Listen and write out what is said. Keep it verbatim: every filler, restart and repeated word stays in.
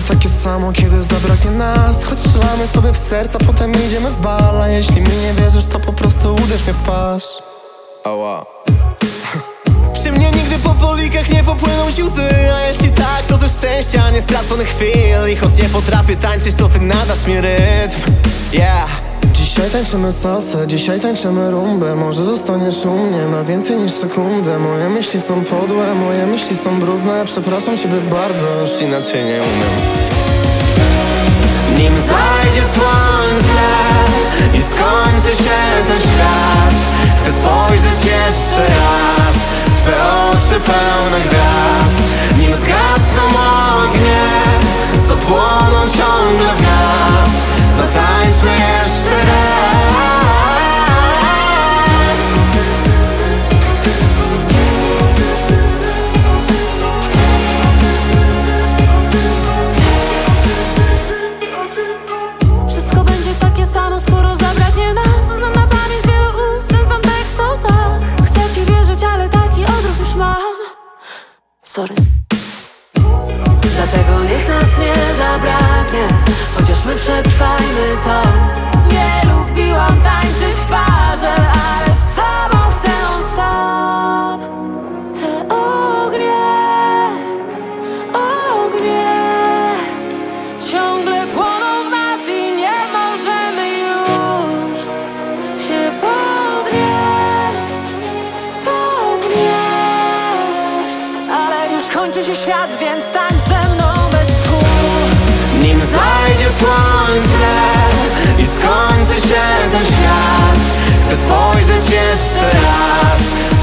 takie samo, kiedy zabraknie nas. Choć strzelamy sobie w serca, potem idziemy w bal. A jeśli mi nie wierzysz, to po prostu uderz mnie w twarz. Ała. Przy mnie nigdy po polikach nie popłyną ci łzy. A jeśli tak, to ze szczęścia, nie straconych chwil. I choć nie potrafię tańczyć, to ty nadasz mi rytm. Yeah. Dzisiaj tańczymy salsę, dzisiaj tańczymy rumbę. Może zostaniesz u mnie na więcej niż sekundę. Moje myśli są podłe, moje myśli są brudne. Przepraszam ciebie bardzo, już inaczej nie umiem. Nim zajdzie słońce i skończy się ten świat, chcę spojrzeć jeszcze raz w twe oczy pełne gwiazd. Nim zgasną ognie, co płoną ciągle w nas, zatańczmy jeszcze raz. Wszystko będzie takie samo, skoro zabraknie nas. Znam na pamięć wielu ust, ten sam tekst o łzach. Chcę ci wierzyć, ale taki odruch już mam. Sorry. Dlatego niech nas nie zabraknie, chociaż my przetrwajmy to. Nie lubiłam tańczyć w parze, ale z tobą chcę non stop. Te ognie, ognie ciągle płoną w nas i nie możemy już się podnieść, podnieść. Ale już kończy się świat, więc tańcz ze mną bez tchu. Nim zajdzie słońce i skończy się ten świat, chcę spojrzeć jeszcze raz